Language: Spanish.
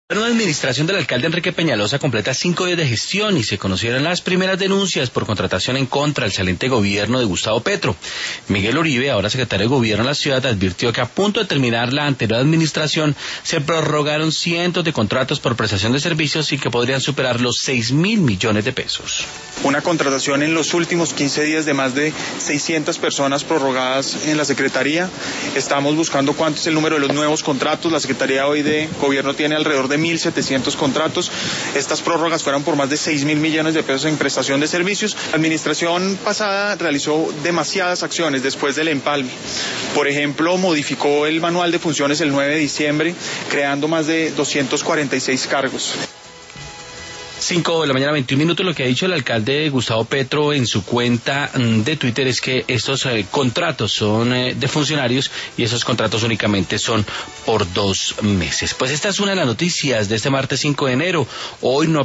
La nueva administración del alcalde Enrique Peñalosa completa 5 días de gestión y se conocieron las primeras denuncias por contratación en contra del saliente gobierno de Gustavo Petro. Miguel Uribe, ahora secretario de Gobierno de la ciudad, advirtió que a punto de terminar la anterior administración se prorrogaron cientos de contratos por prestación de servicios y que podrían superar los 6.000 millones de pesos. Una contratación en los últimos 15 días de más de 600 personas prorrogadas en la Secretaría. Estamos buscando cuánto es el número de los nuevos contratos. La Secretaría hoy de Gobierno tiene alrededor de 1.700 contratos. Estas prórrogas fueron por más de 6.000 millones de pesos en prestación de servicios. La administración pasada realizó demasiadas acciones después del empalme. Por ejemplo, modificó el manual de funciones el 9 de diciembre, creando más de 246 cargos. 5 de la mañana, 21 minutos. Lo que ha dicho el alcalde Gustavo Petro en su cuenta de Twitter es que estos contratos son de funcionarios y esos contratos únicamente son por 2 meses. Pues esta es una de las noticias de este martes 5 de enero. Hoy no